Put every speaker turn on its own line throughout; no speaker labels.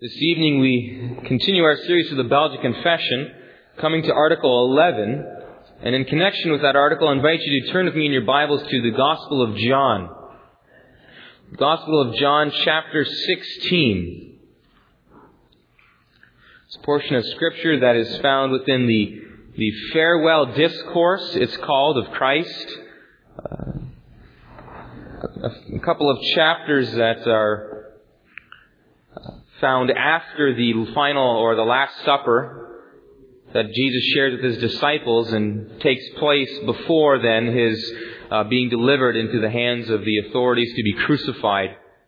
This evening we continue our series through the Belgic Confession, coming to Article 11. And in connection with that article, I invite you to turn with me in your Bibles to the Gospel of John. Gospel of John, chapter 16. It's a portion of Scripture that is found within the farewell discourse, it's called, of Christ. A couple of chapters that are found after the final or the Last Supper that Jesus shares with His disciples and takes place before then His being delivered into the hands of the authorities to be crucified.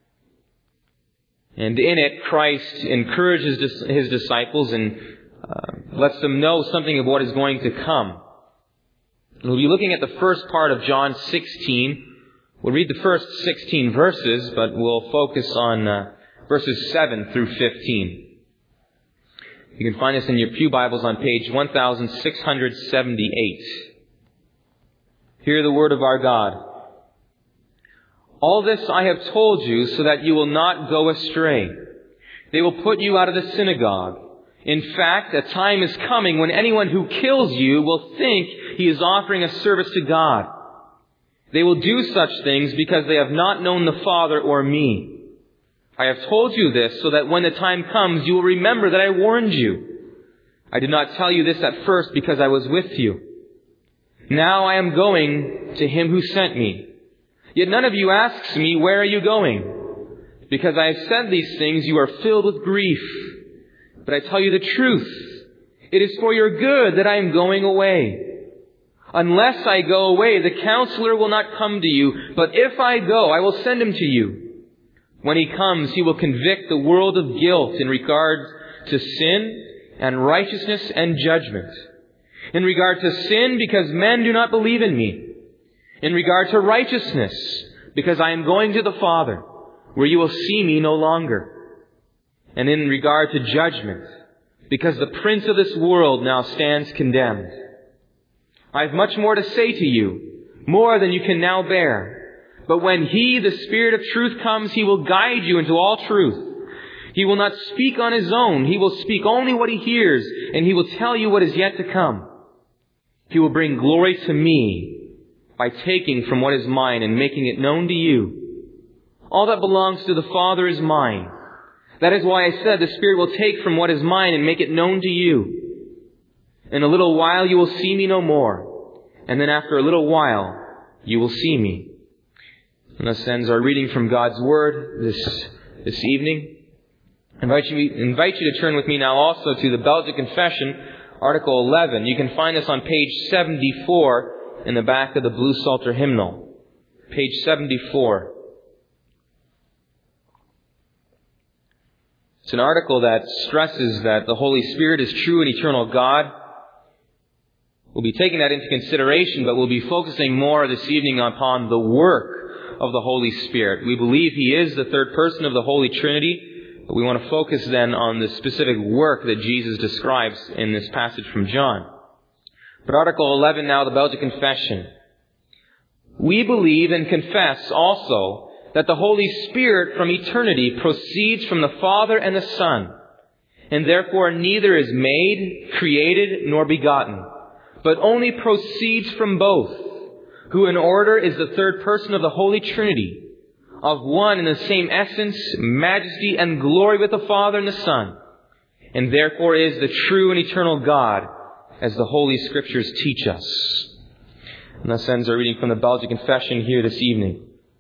And in it, Christ encourages His disciples and lets them know something of what is going to come. We'll be looking at the first part of John 16. We'll read the first 16 verses, but we'll focus on verses 7 through 15. You can find this in your pew Bibles on page 1678. Hear the word of our God. All this I have told you so that you will not go astray. They will put you out of the synagogue. In fact, a time is coming when anyone who kills you will think he is offering a service to God. They will do such things because they have not known the Father or me. I have told you this so that when the time comes, you will remember that I warned you. I did not tell you this at first because I was with you. Now I am going to Him who sent me. Yet none of you asks me, where are you going? Because I have said these things, you are filled with grief. But I tell you the truth. It is for your good that I am going away. Unless I go away, the Counselor will not come to you. But if I go, I will send Him to you. When He comes, He will convict the world of guilt in regard to sin and righteousness and judgment. In regard to sin, because men do not believe in me. In regard to righteousness, because I am going to the Father, where you will see me no longer. And in regard to judgment, because the prince of this world now stands condemned. I have much more to say to you, more than you can now bear. But when He, the Spirit of truth, comes, He will guide you into all truth. He will not speak on His own. He will speak only what He hears, and He will tell you what is yet to come. He will bring glory to me by taking from what is mine and making it known to you. All that belongs to the Father is mine. That is why I said the Spirit will take from what is mine and make it known to you. In a little while you will see me no more. And then after a little while you will see me. And thus ends our reading from God's Word this evening. I invite you to turn with me now also to the Belgic Confession, Article 11. You can find this on page 74 in the back of the Blue Psalter hymnal. Page 74. It's an article that stresses that the Holy Spirit is true and eternal God. We'll be taking that into consideration, but we'll be focusing more this evening upon the work of the Holy Spirit. We believe He is the third person of the Holy Trinity, but we want to focus then on the specific work that Jesus describes in this passage from John. But Article 11 now, the Belgic Confession. We believe and confess also that the Holy Spirit from eternity proceeds from the Father and the Son, and therefore neither is made, created, nor begotten, but only proceeds from both, who in order is the third person of the Holy Trinity, of one and the same essence, majesty, and glory with the Father and the Son, and therefore is the true and eternal God, as the Holy Scriptures teach us. And thus ends our reading from the Belgic Confession here this evening.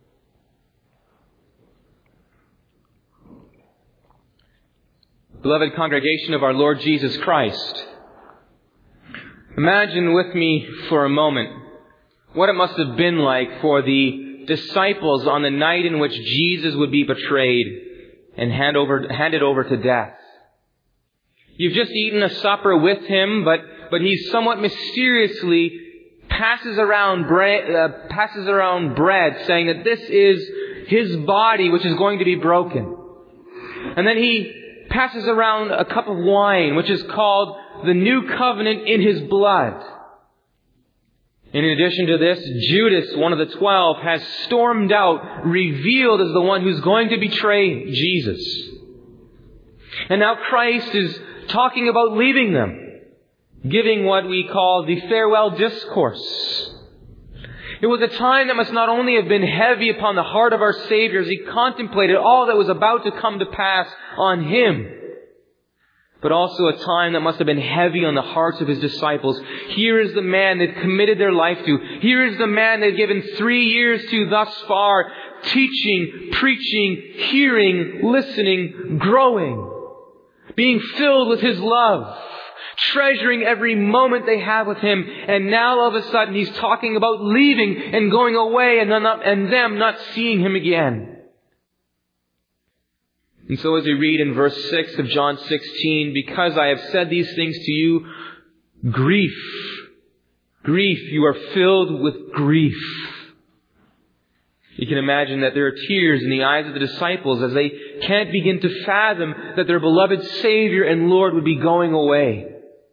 Beloved congregation of our Lord Jesus Christ, imagine with me for a moment what it must have been like for the disciples on the night in which Jesus would be betrayed and handed over to death. You've just eaten a supper with Him, but He somewhat mysteriously passes around bread, saying that this is His body which is going to be broken. And then He passes around a cup of wine, which is called the new covenant in His blood. In addition to this, Judas, one of the 12, has stormed out, revealed as the one who's going to betray Jesus. And now Christ is talking about leaving them, giving what we call the farewell discourse. It was a time that must not only have been heavy upon the heart of our Savior as He contemplated all that was about to come to pass on Him, but also a time that must have been heavy on the hearts of His disciples. Here is the man they've committed their life to. Here is the man they've given 3 years to thus far, teaching, preaching, hearing, listening, growing, being filled with His love, treasuring every moment they have with Him. And now all of a sudden He's talking about leaving and going away and them not seeing Him again. And so as we read in verse 6 of John 16, because I have said these things to you, grief, you are filled with grief. You can imagine that there are tears in the eyes of the disciples as they can't begin to fathom that their beloved Savior and Lord would be going away.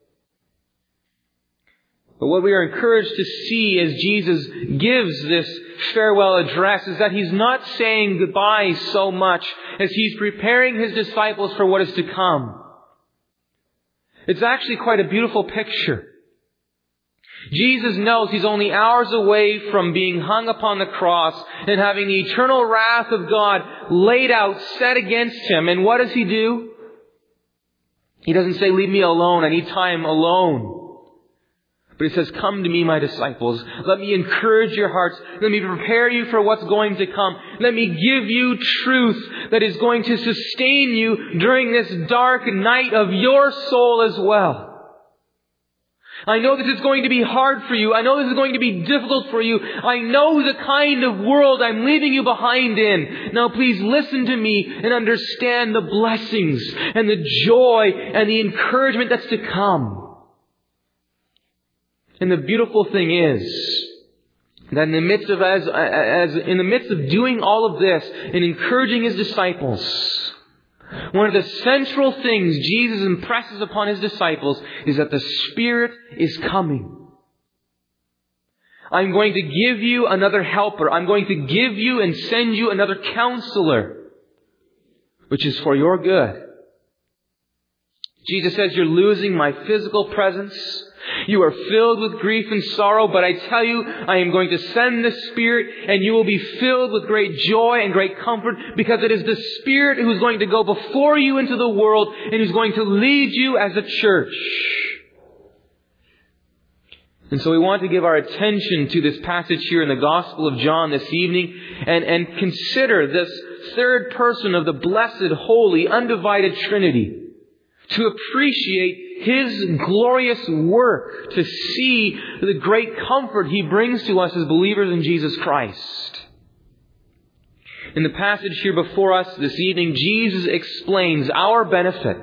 But what we are encouraged to see as Jesus gives this farewell address is that He's not saying goodbye so much as He's preparing His disciples for what is to come. It's actually quite a beautiful picture. Jesus knows He's only hours away from being hung upon the cross and having the eternal wrath of God laid out, set against Him. And what does He do? He doesn't say, leave me alone, I need time alone. But He says, come to me, my disciples. Let me encourage your hearts. Let me prepare you for what's going to come. Let me give you truth that is going to sustain you during this dark night of your soul as well. I know this is going to be hard for you. I know this is going to be difficult for you. I know the kind of world I'm leaving you behind in. Now please listen to me and understand the blessings and the joy and the encouragement that's to come. And the beautiful thing is that in the midst of doing all of this and encouraging His disciples, one of the central things Jesus impresses upon His disciples is that the Spirit is coming. I'm going to give you another helper. I'm going to give you and send you another counselor, which is for your good. Jesus says, you're losing my physical presence. You are filled with grief and sorrow, but I tell you, I am going to send the Spirit and you will be filled with great joy and great comfort because it is the Spirit who is going to go before you into the world and who's going to lead you as a church. And so we want to give our attention to this passage here in the Gospel of John this evening and consider this third person of the blessed, holy, undivided Trinity, to appreciate His glorious work, to see the great comfort He brings to us as believers in Jesus Christ. In the passage here before us this evening, Jesus explains our benefit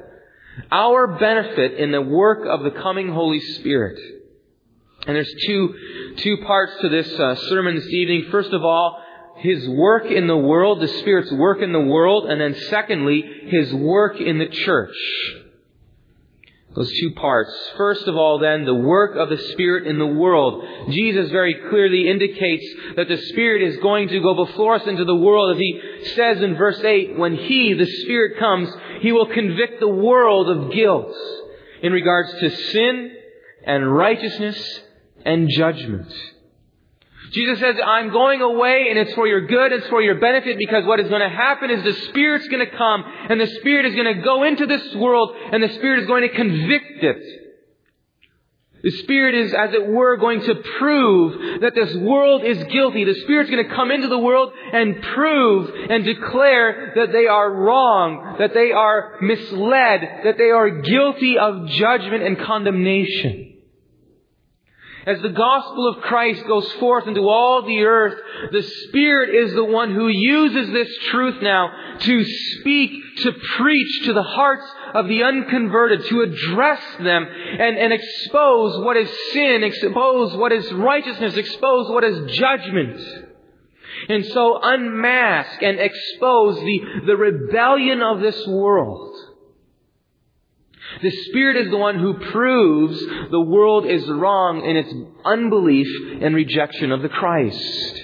in the work of the coming Holy Spirit. And there's two parts to this sermon this evening. First of all, His work in the world, the Spirit's work in the world, and then secondly, His work in the church. Those two parts. First of all, then, the work of the Spirit in the world. Jesus very clearly indicates that the Spirit is going to go before us into the world. As He says in verse 8, when He, the Spirit, comes, He will convict the world of guilt in regards to sin and righteousness and judgment. Jesus says, I'm going away and it's for your good, it's for your benefit, because what is going to happen is the Spirit's going to come and the Spirit is going to go into this world and the Spirit is going to convict it. The Spirit is, as it were, going to prove that this world is guilty. The Spirit's going to come into the world and prove and declare that they are wrong, that they are misled, that they are guilty of judgment and condemnation. As the gospel of Christ goes forth into all the earth, the Spirit is the one who uses this truth now to speak, to preach to the hearts of the unconverted, to address them and expose what is sin, expose what is righteousness, expose what is judgment. And so unmask and expose the rebellion of this world. The Spirit is the one who proves the world is wrong in its unbelief and rejection of the Christ.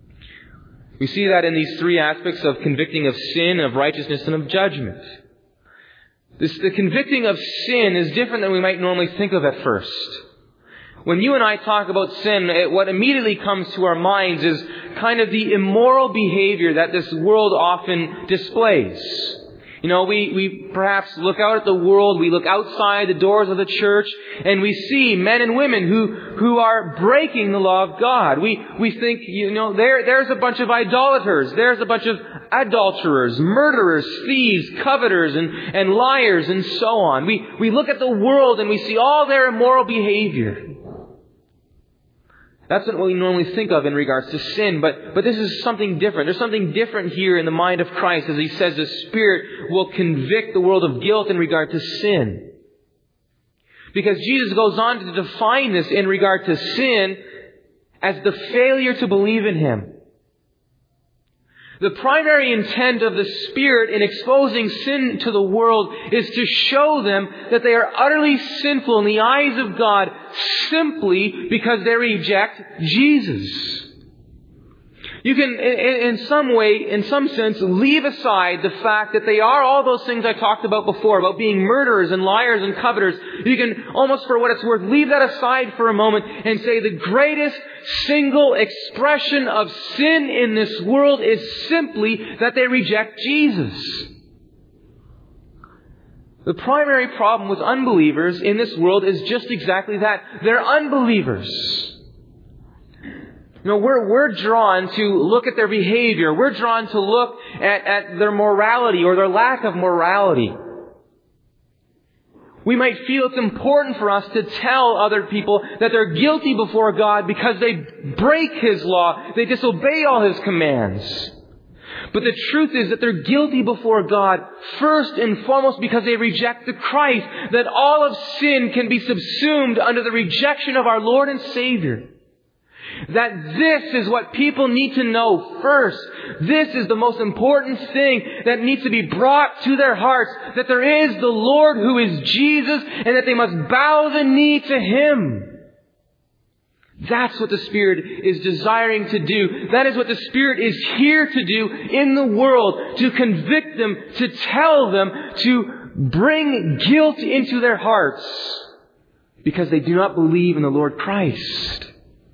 We see that in these three aspects of convicting of sin, of righteousness, and of judgment. The convicting of sin is different than we might normally think of at first. When you and I talk about sin, what immediately comes to our minds is kind of the immoral behavior that this world often displays. You know, we perhaps look out at the world, we look outside the doors of the church, and we see men and women who are breaking the law of God. We think, there's a bunch of idolaters, there's a bunch of adulterers, murderers, thieves, coveters, and liars, and so on. We look at the world and we see all their immoral behavior. That's not what we normally think of in regards to sin, but this is something different. There's something different here in the mind of Christ as He says the Spirit will convict the world of guilt in regard to sin. Because Jesus goes on to define this in regard to sin as the failure to believe in Him. The primary intent of the Spirit in exposing sin to the world is to show them that they are utterly sinful in the eyes of God simply because they reject Jesus. You can, in some sense, leave aside the fact that they are all those things I talked about before, about being murderers and liars and coveters. You can, almost for what it's worth, leave that aside for a moment and say the greatest single expression of sin in this world is simply that they reject Jesus. The primary problem with unbelievers in this world is just exactly that. They're unbelievers. We're drawn to look at their behavior. We're drawn to look at their morality or their lack of morality. We might feel it's important for us to tell other people that they're guilty before God because they break His law. They disobey all His commands. But the truth is that they're guilty before God first and foremost because they reject the Christ. That all of sin can be subsumed under the rejection of our Lord and Savior. That this is what people need to know first. This is the most important thing that needs to be brought to their hearts. That there is the Lord who is Jesus and that they must bow the knee to Him. That's what the Spirit is desiring to do. That is what the Spirit is here to do in the world. To convict them, to tell them, to bring guilt into their hearts. Because they do not believe in the Lord Christ.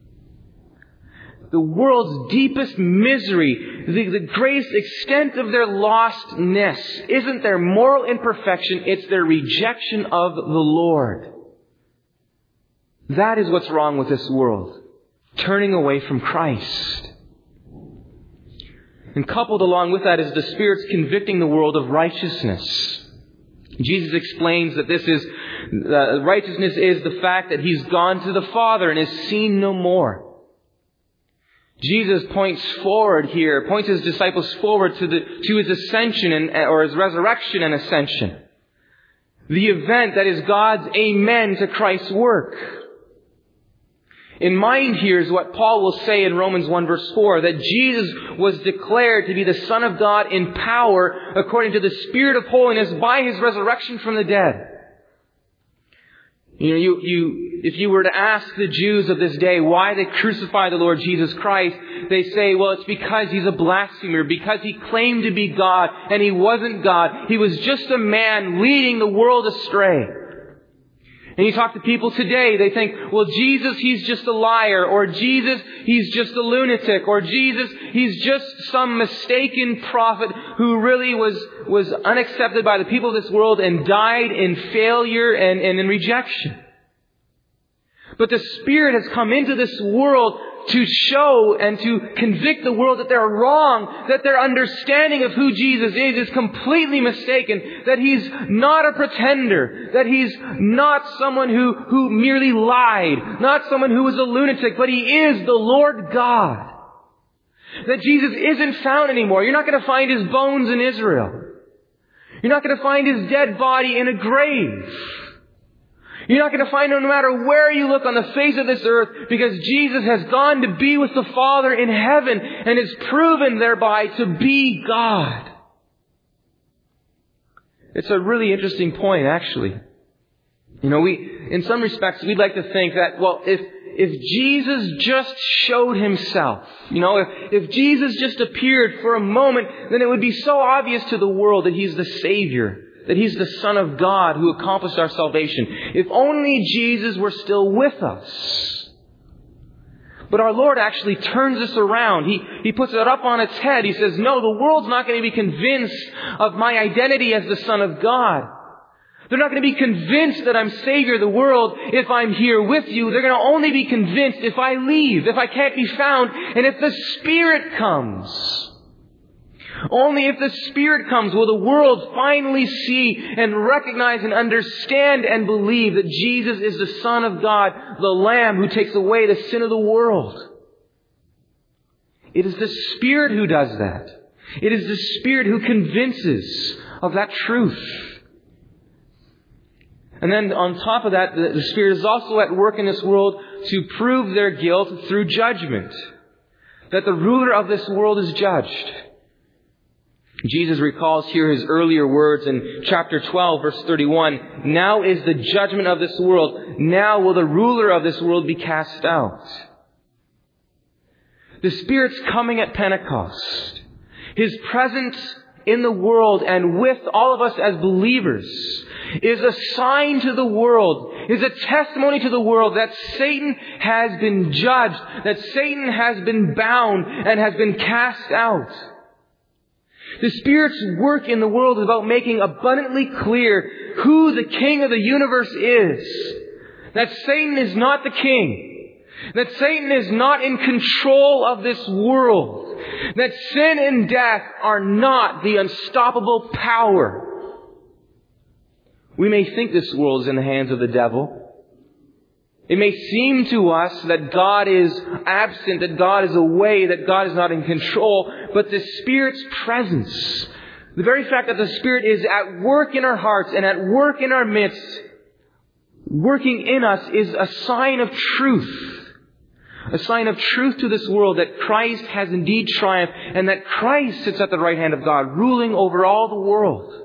The world's deepest misery, the greatest extent of their lostness, isn't their moral imperfection, it's their rejection of the Lord. That is what's wrong with this world. Turning away from Christ. And coupled along with that is the Spirit's convicting the world of righteousness. Jesus explains that righteousness is the fact that He's gone to the Father and is seen no more. Jesus points His disciples forward to His ascension or His resurrection and ascension. The event that is God's amen to Christ's work. In mind here is what Paul will say in Romans 1 verse 4, that Jesus was declared to be the Son of God in power according to the Spirit of holiness by His resurrection from the dead. If you were to ask the Jews of this day why they crucified the Lord Jesus Christ, they say, well, it's because He's a blasphemer, because He claimed to be God, and He wasn't God. He was just a man leading the world astray. And you talk to people today, they think, well, Jesus, He's just a liar, or Jesus, He's just a lunatic, or Jesus, He's just some mistaken prophet who really was unaccepted by the people of this world and died in failure and in rejection. But the Spirit has come into this world to show and to convict the world that they're wrong, that their understanding of who Jesus is completely mistaken, that He's not a pretender, that He's not someone who merely lied, not someone who was a lunatic, but He is the Lord God. That Jesus isn't found anymore. You're not going to find His bones in Israel. You're not going to find His dead body in a grave. You're not going to find Him no matter where you look on the face of this earth, because Jesus has gone to be with the Father in heaven and is proven thereby to be God. It's a really interesting point, actually. In some respects, we'd like to think that, well, if Jesus just showed Himself, if Jesus just appeared for a moment, then it would be so obvious to the world that He's the Savior, that He's the Son of God who accomplished our salvation. If only Jesus were still with us. But our Lord actually turns this around. He puts it up on its head. He says, no, the world's not going to be convinced of my identity as the Son of God. They're not going to be convinced that I'm Savior of the world if I'm here with you. They're going to only be convinced if I leave, if I can't be found, and if the Spirit comes. Only if the Spirit comes will the world finally see and recognize and understand and believe that Jesus is the Son of God, the Lamb who takes away the sin of the world. It is the Spirit who does that. It is the Spirit who convinces of that truth. And then on top of that, the Spirit is also at work in this world to prove their guilt through judgment. That the ruler of this world is judged. Jesus recalls here His earlier words in chapter 12, verse 31. Now is the judgment of this world. Now will the ruler of this world be cast out. The Spirit's coming at Pentecost. His presence in the world and with all of us as believers is a sign to the world, is a testimony to the world that Satan has been judged, that Satan has been bound and has been cast out. The Spirit's work in the world is about making abundantly clear who the King of the universe is. That Satan is not the King. That Satan is not in control of this world. That sin and death are not the unstoppable power. We may think this world is in the hands of the devil. It may seem to us that God is absent, that God is away, that God is not in control, but the Spirit's presence, the very fact that the Spirit is at work in our hearts and at work in our midst, working in us, is a sign of truth. A sign of truth to this world that Christ has indeed triumphed and that Christ sits at the right hand of God, ruling over all the world.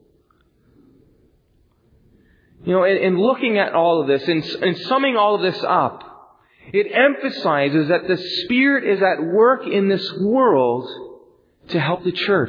You know, in looking at all of this, in summing all of this up, it emphasizes that the Spirit is at work in this world to help the church.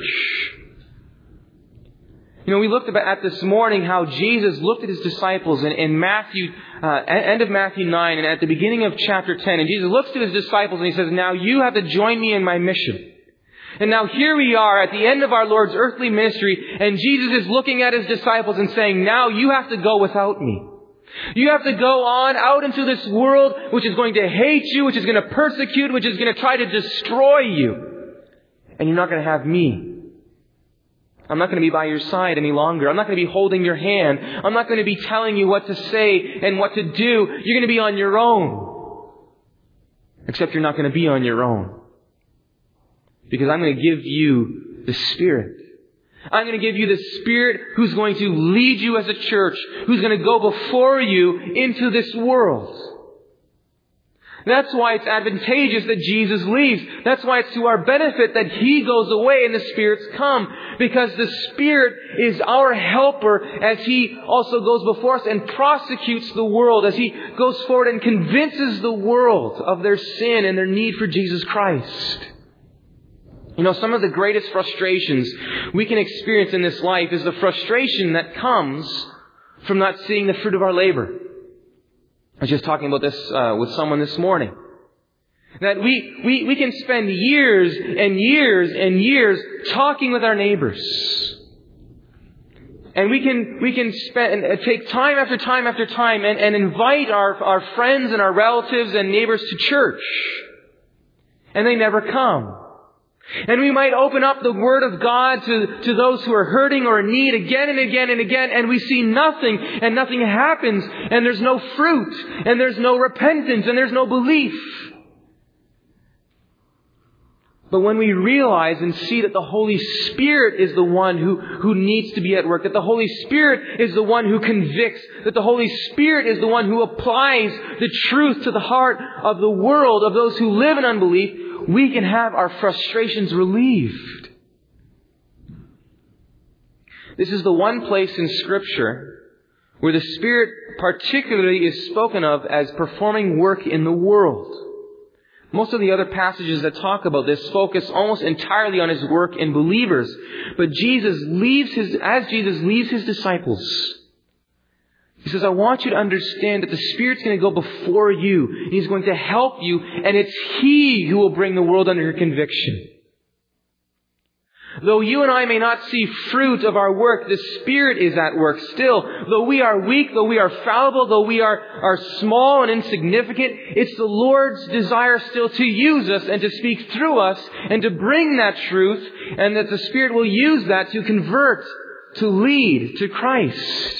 You know, we looked at this morning how Jesus looked at His disciples in Matthew, end of Matthew 9 and at the beginning of chapter 10. And Jesus looks to His disciples and He says, now you have to join me in my mission. And now here we are at the end of our Lord's earthly ministry, and Jesus is looking at His disciples and saying, now you have to go without me. You have to go on out into this world which is going to hate you, which is going to persecute, which is going to try to destroy you. And you're not going to have me. I'm not going to be by your side any longer. I'm not going to be holding your hand. I'm not going to be telling you what to say and what to do. You're going to be on your own. Except you're not going to be on your own. Because I'm going to give you the Spirit. I'm going to give you the Spirit who's going to lead you as a church, who's going to go before you into this world. That's why it's advantageous that Jesus leaves. That's why it's to our benefit that He goes away and the Spirit's come. Because the Spirit is our helper as He also goes before us and prosecutes the world, as He goes forward and convinces the world of their sin and their need for Jesus Christ. You know, some of the greatest frustrations we can experience in this life is the frustration that comes from not seeing the fruit of our labor. I was just talking about this with someone this morning. That we can spend years and years and years talking with our neighbors. And we can take time after time after time and invite our friends and our relatives and neighbors to church. And they never come. And we might open up the Word of God to those who are hurting or in need again and again and again, and we see nothing, and nothing happens, and there's no fruit, and there's no repentance, and there's no belief. But when we realize and see that the Holy Spirit is the one who needs to be at work, that the Holy Spirit is the one who convicts, that the Holy Spirit is the one who applies the truth to the heart of the world, of those who live in unbelief, we can have our frustrations relieved. This is the one place in Scripture where the Spirit particularly is spoken of as performing work in the world. Most of the other passages that talk about this focus almost entirely on His work in believers. But as Jesus leaves His disciples, He says, I want you to understand that the Spirit's going to go before you. And He's going to help you. And it's He who will bring the world under conviction. Though you and I may not see fruit of our work, the Spirit is at work still. Though we are weak, though we are fallible, though we are small and insignificant, it's the Lord's desire still to use us and to speak through us and to bring that truth, and that the Spirit will use that to convert, to lead to Christ.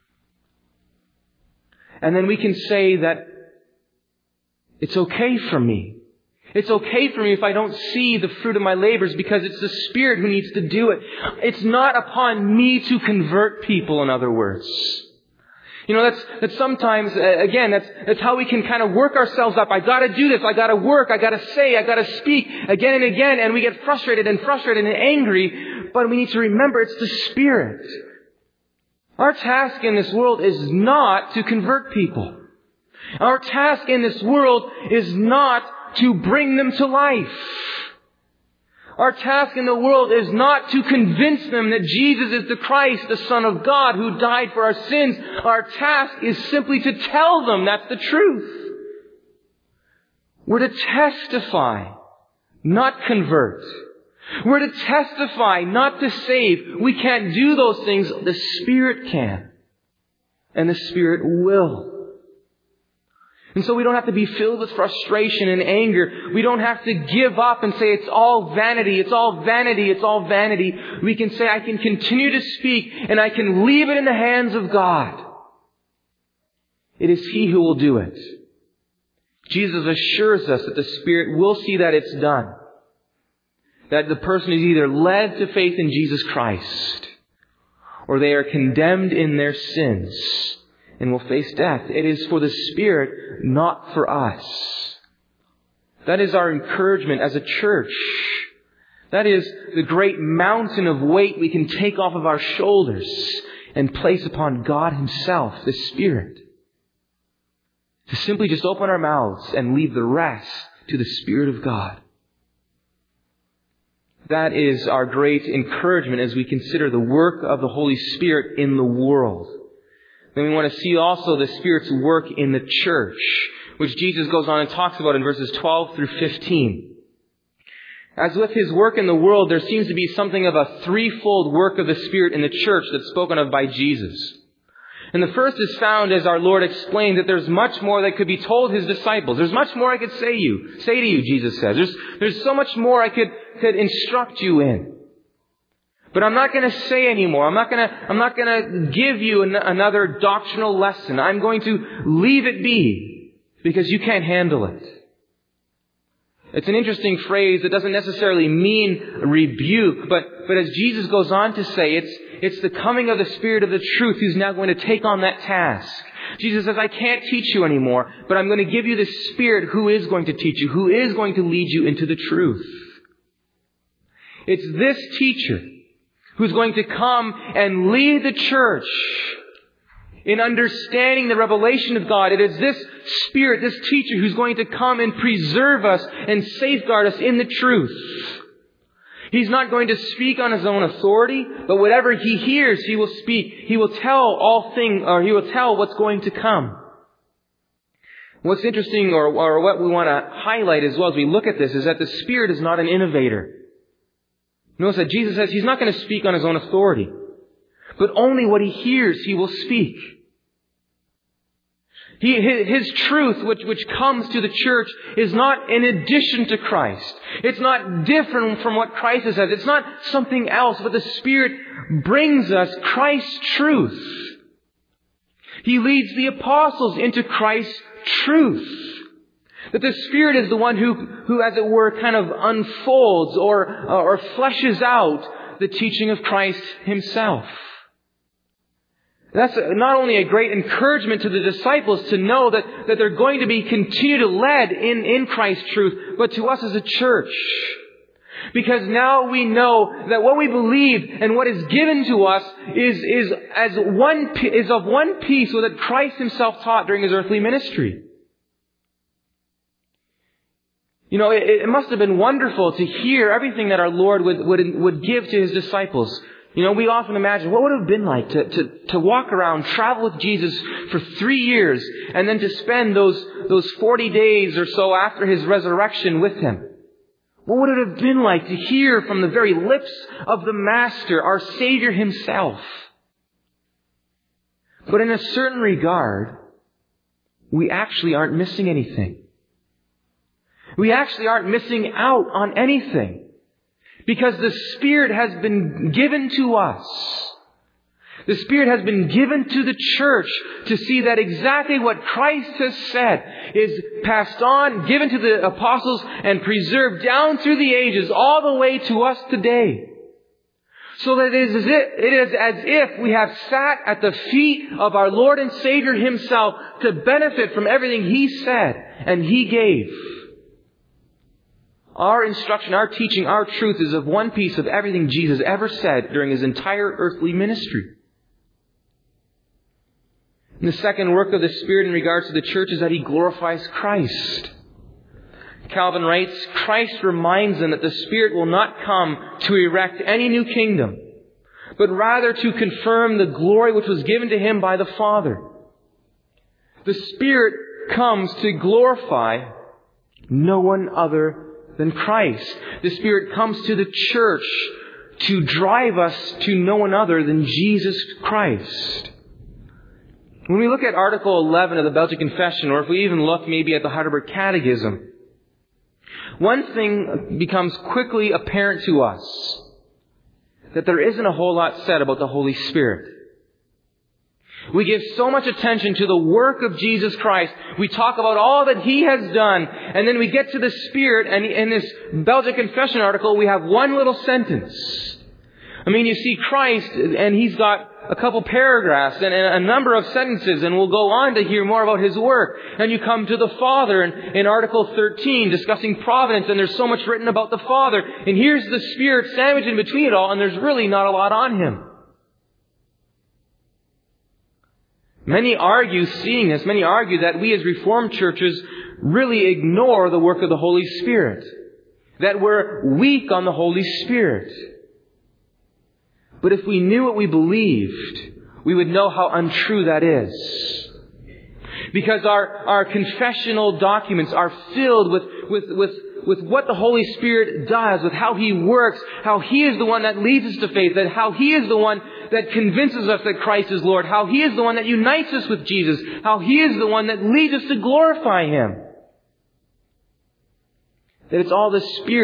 And then we can say that it's okay for me. It's okay for me if I don't see the fruit of my labors, because it's the Spirit who needs to do it. It's not upon me to convert people, in other words. That's sometimes, again, that's how we can kind of work ourselves up. I gotta do this, I gotta work, I gotta say, I gotta speak again and again, and we get frustrated and angry, but we need to remember it's the Spirit. Our task in this world is not to convert people. Our task in this world is not to bring them to life. Our task in the world is not to convince them that Jesus is the Christ, the Son of God, who died for our sins. Our task is simply to tell them that's the truth. We're to testify, not convert. We're to testify, not to save. We can't do those things. The Spirit can. And the Spirit will. And so we don't have to be filled with frustration and anger. We don't have to give up and say it's all vanity, it's all vanity, it's all vanity. We can say I can continue to speak and I can leave it in the hands of God. It is He who will do it. Jesus assures us that the Spirit will see that it's done. That the person is either led to faith in Jesus Christ, or they are condemned in their sins and will face death. It is for the Spirit, not for us. That is our encouragement as a church. That is the great mountain of weight we can take off of our shoulders and place upon God Himself, the Spirit. To simply just open our mouths and leave the rest to the Spirit of God. That is our great encouragement as we consider the work of the Holy Spirit in the world. Then we want to see also the Spirit's work in the church, which Jesus goes on and talks about in verses 12 through 15. As with His work in the world, there seems to be something of a threefold work of the Spirit in the church that's spoken of by Jesus. And the first is found, as our Lord explained, that there's much more that could be told His disciples. There's much more I could say to you, Jesus says. There's so much more I could instruct you in. But I'm not going to say anymore. I'm not going to give you another doctrinal lesson. I'm going to leave it be because you can't handle it. It's an interesting phrase that doesn't necessarily mean rebuke, but as Jesus goes on to say, it's the coming of the Spirit of the truth who's now going to take on that task. Jesus says, I can't teach you anymore, but I'm going to give you the Spirit who is going to teach you, who is going to lead you into the truth. It's this teacher who's going to come and lead the church in understanding the revelation of God. It is this Spirit, this teacher, who's going to come and preserve us and safeguard us in the truth. He's not going to speak on His own authority, but whatever He hears, He will speak. He will tell He will tell what's going to come. What's interesting, or what we want to highlight as well as we look at this, is that the Spirit is not an innovator. Notice that Jesus says He's not going to speak on His own authority, but only what He hears He will speak. His truth, which comes to the church, is not in addition to Christ. It's not different from what Christ says. It's not something else, but the Spirit brings us Christ's truth. He leads the apostles into Christ's truth. That the Spirit is the one who, as it were, kind of unfolds or fleshes out the teaching of Christ Himself. That's not only a great encouragement to the disciples to know that they're going to be continued led in Christ's truth, but to us as a church. Because now we know that what we believe and what is given to us is of one piece with what Christ Himself taught during His earthly ministry. It must have been wonderful to hear everything that our Lord would give to His disciples. We often imagine, what would it have been like to walk around, travel with Jesus for 3 years, and then to spend those 40 days or so after His resurrection with Him? What would it have been like to hear from the very lips of the Master, our Savior Himself? But in a certain regard, we actually aren't missing anything. We actually aren't missing out on anything. Because the Spirit has been given to us. The Spirit has been given to the church to see that exactly what Christ has said is passed on, given to the apostles, and preserved down through the ages, all the way to us today. So that it is as if we have sat at the feet of our Lord and Savior Himself to benefit from everything He said and He gave. Our instruction, our teaching, our truth is of one piece of everything Jesus ever said during His entire earthly ministry. And the second work of the Spirit in regards to the church is that He glorifies Christ. Calvin writes, Christ reminds them that the Spirit will not come to erect any new kingdom, but rather to confirm the glory which was given to Him by the Father. The Spirit comes to glorify no one other than Christ. The Spirit comes to the church to drive us to no one other than Jesus Christ. When we look at Article 11 of the Belgic Confession, or if we even look maybe at the Heidelberg Catechism, one thing becomes quickly apparent to us, that there isn't a whole lot said about the Holy Spirit. We give so much attention to the work of Jesus Christ. We talk about all that He has done. And then we get to the Spirit, and in this Belgic Confession article, we have one little sentence. You see Christ, and He's got a couple paragraphs and a number of sentences, and we'll go on to hear more about His work. And you come to the Father in Article 13, discussing providence, and there's so much written about the Father. And here's the Spirit sandwiched in between it all, and there's really not a lot on Him. Many argue that we as Reformed churches really ignore the work of the Holy Spirit. That we're weak on the Holy Spirit. But if we knew what we believed, we would know how untrue that is. Because our confessional documents are filled with what the Holy Spirit does, with how He works, how He is the one that leads us to faith, that how He is the one that convinces us that Christ is Lord, how He is the one that unites us with Jesus, how He is the one that leads us to glorify Him. That it's all the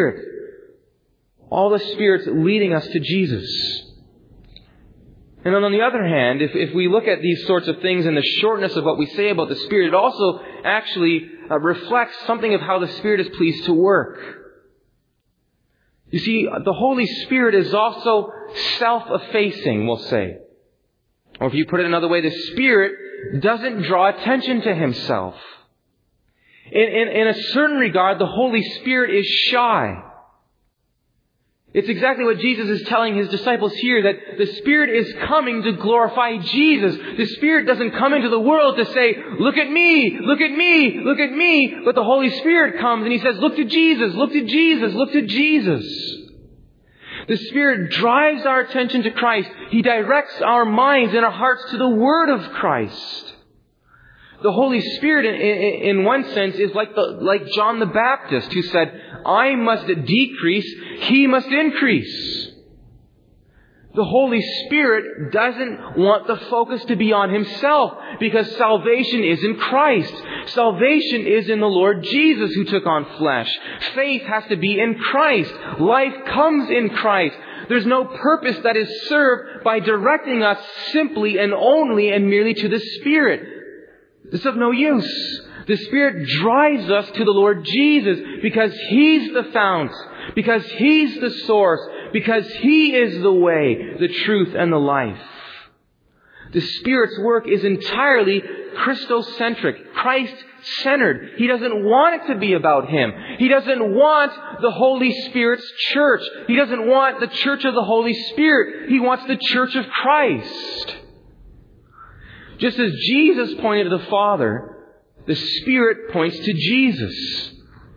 Spirit's leading us to Jesus. And on the other hand, if we look at these sorts of things and the shortness of what we say about the Spirit, it also actually reflects something of how the Spirit is pleased to work. You see, the Holy Spirit is also self-effacing, we'll say. Or if you put it another way, the Spirit doesn't draw attention to Himself. In a certain regard, the Holy Spirit is shy. It's exactly what Jesus is telling His disciples here, that the Spirit is coming to glorify Jesus. The Spirit doesn't come into the world to say, look at me, look at me, look at me. But the Holy Spirit comes and He says, look to Jesus, look to Jesus, look to Jesus. The Spirit drives our attention to Christ. He directs our minds and our hearts to the Word of Christ. The Holy Spirit, in one sense, is like John the Baptist, who said, I must decrease, He must increase. The Holy Spirit doesn't want the focus to be on Himself, because salvation is in Christ. Salvation is in the Lord Jesus, who took on flesh. Faith has to be in Christ. Life comes in Christ. There's no purpose that is served by directing us simply and only and merely to the Spirit. It's of no use. The Spirit drives us to the Lord Jesus because He's the fount, because He's the source, because He is the way, the truth, and the life. The Spirit's work is entirely Christocentric, Christ-centered. He doesn't want it to be about Him. He doesn't want the Holy Spirit's church. He doesn't want the church of the Holy Spirit. He wants the church of Christ. Just as Jesus pointed to the Father, the Spirit points to Jesus.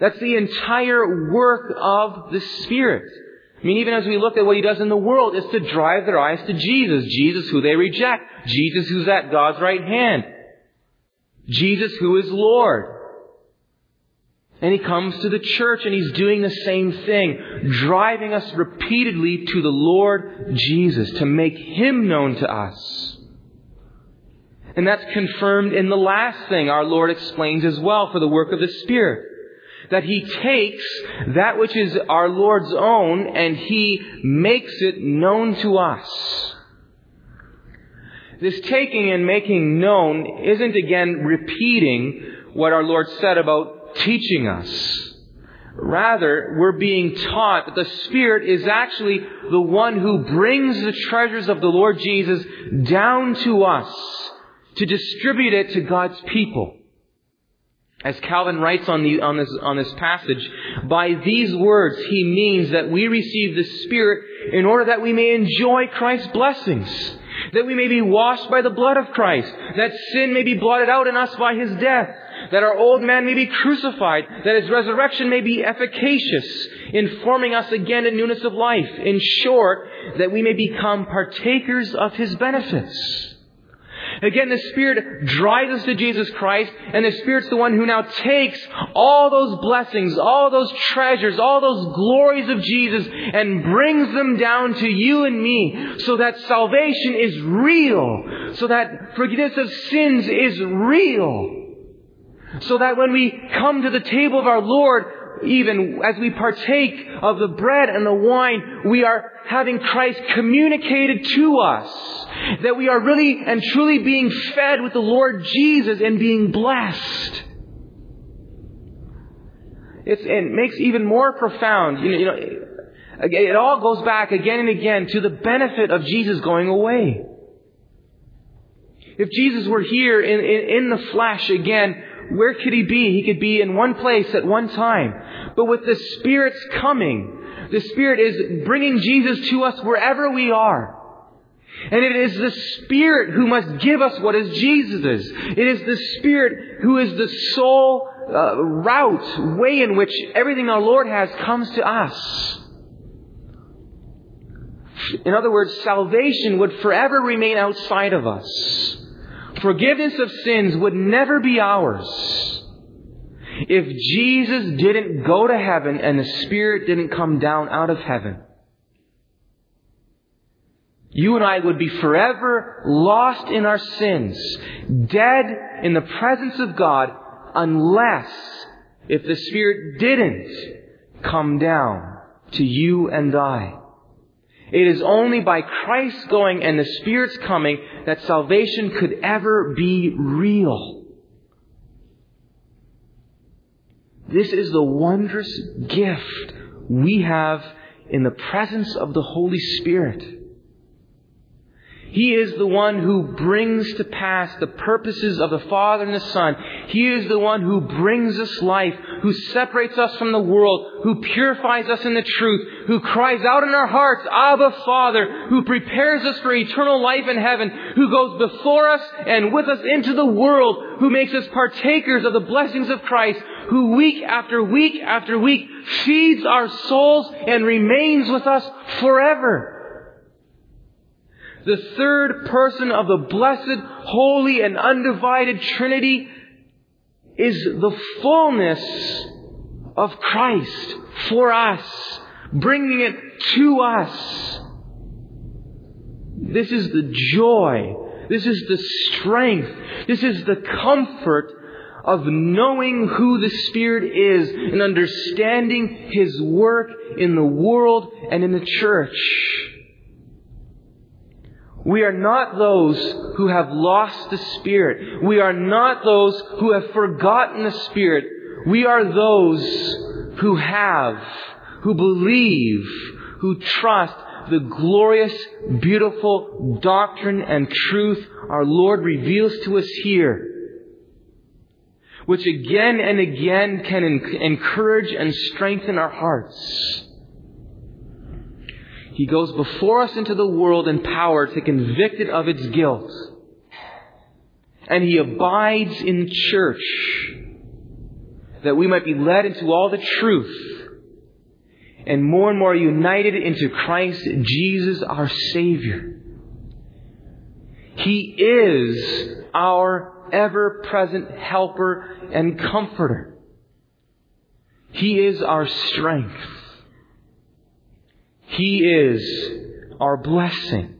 That's the entire work of the Spirit. I mean, even as we look at what He does in the world, it's to drive their eyes to Jesus. Jesus who they reject. Jesus who's at God's right hand. Jesus who is Lord. And He comes to the church and He's doing the same thing, driving us repeatedly to the Lord Jesus, to make Him known to us. And that's confirmed in the last thing our Lord explains as well for the work of the Spirit. That He takes that which is our Lord's own and He makes it known to us. This taking and making known isn't again repeating what our Lord said about teaching us. Rather, we're being taught that the Spirit is actually the one who brings the treasures of the Lord Jesus down to us to distribute it to God's people. As Calvin writes on this passage, by these words he means that we receive the Spirit in order that we may enjoy Christ's blessings, that we may be washed by the blood of Christ, that sin may be blotted out in us by His death, that our old man may be crucified, that His resurrection may be efficacious in forming us again to newness of life. In short, that we may become partakers of His benefits. Again, the Spirit drives us to Jesus Christ, and the Spirit's the one who now takes all those blessings, all those treasures, all those glories of Jesus, and brings them down to you and me, so that salvation is real, so that forgiveness of sins is real, so that when we come to the table of our Lord, even as we partake of the bread and the wine, we are having Christ communicated to us. That we are really and truly being fed with the Lord Jesus and being blessed. It makes even more profound. It all goes back again and again to the benefit of Jesus going away. If Jesus were here in the flesh again, where could He be? He could be in one place at one time. But with the Spirit's coming, the Spirit is bringing Jesus to us wherever we are. And it is the Spirit who must give us what is Jesus'. It is the Spirit who is the sole way in which everything our Lord has comes to us. In other words, salvation would forever remain outside of us. Forgiveness of sins would never be ours if Jesus didn't go to heaven and the Spirit didn't come down out of heaven. You and I would be forever lost in our sins, dead in the presence of God, unless if the Spirit didn't come down to you and I. It is only by Christ going and the Spirit's coming that salvation could ever be real. This is the wondrous gift we have in the presence of the Holy Spirit. He is the one who brings to pass the purposes of the Father and the Son. He is the one who brings us life, who separates us from the world, who purifies us in the truth, who cries out in our hearts, Abba, Father, who prepares us for eternal life in heaven, who goes before us and with us into the world, who makes us partakers of the blessings of Christ, who week after week after week feeds our souls and remains with us forever. The third person of the blessed, holy, and undivided Trinity is the fullness of Christ for us, bringing it to us. This is the joy. This is the strength. This is the comfort of knowing who the Spirit is and understanding His work in the world and in the church. We are not those who have lost the Spirit. We are not those who have forgotten the Spirit. We are those who have, who believe, who trust the glorious, beautiful doctrine and truth our Lord reveals to us here, which again and again can encourage and strengthen our hearts. He goes before us into the world in power to convict it of its guilt. And He abides in the church. that we might be led into all the truth and more united into Christ Jesus our Savior. He is our ever-present helper and comforter. He is our strength. He is our blessing.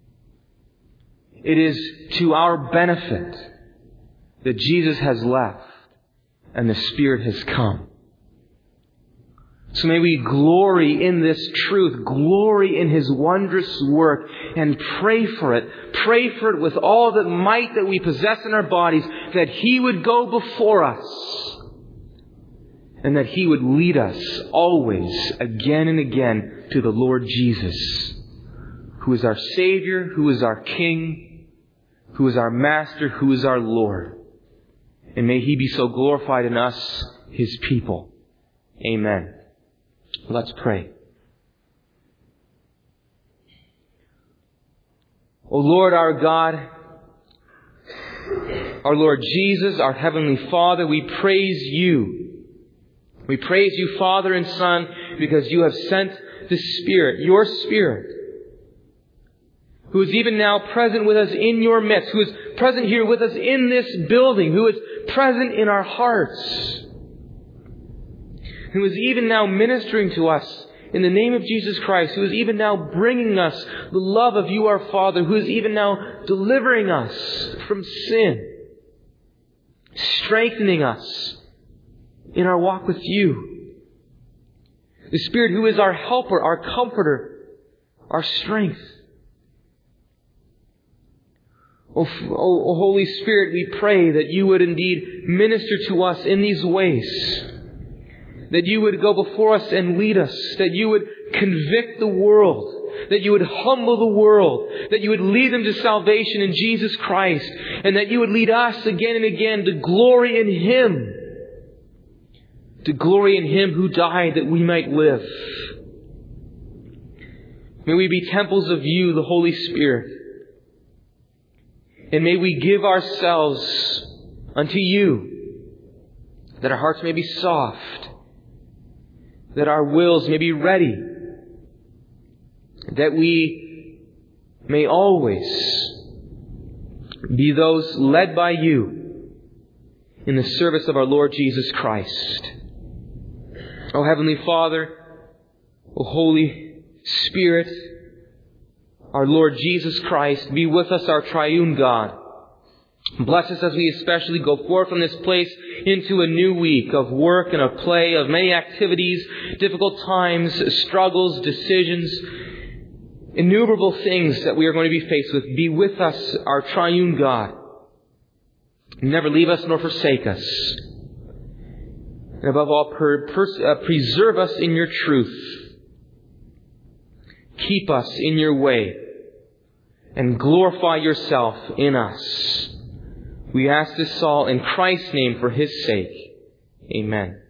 It is to our benefit that Jesus has left and the Spirit has come. So may we glory in this truth, glory in His wondrous work, and pray for it. Pray for it with all the might that we possess in our bodies, that He would go before us, and that He would lead us always, again and again, to the Lord Jesus, who is our Savior, who is our King, who is our Master, who is our Lord. And may He be so glorified in us, His people. Amen. Let's pray. O Lord our God, our Lord Jesus, our Heavenly Father, we praise You. We praise You, Father and Son, because You have sent the Spirit, Your Spirit, who is even now present with us in Your midst, who is present here with us in this building, who is present in our hearts, who is even now ministering to us in the name of Jesus Christ, who is even now bringing us the love of You, our Father, who is even now delivering us from sin, strengthening us in our walk with You. The Spirit who is our helper, our comforter, our strength. O Holy Spirit, we pray that You would indeed minister to us in these ways. That You would go before us and lead us. That You would convict the world. That You would humble the world. That You would lead them to salvation in Jesus Christ. And that You would lead us again and again to glory in Him. To glory in Him who died that we might live. May we be temples of You, the Holy Spirit. And may we give ourselves unto You, that our hearts may be soft, that our wills may be ready, that we may always be those led by You in the service of our Lord Jesus Christ. O Heavenly Father, O Holy Spirit, our Lord Jesus Christ, be with us, our triune God. Bless us as we especially go forth from this place into a new week of work and of play, of many activities, difficult times, struggles, decisions, innumerable things that we are going to be faced with. Be with us, our triune God. Never leave us nor forsake us. And above all, preserve us in Your truth. Keep us in Your way and glorify Yourself in us. We ask this all in Christ's name for His sake. Amen.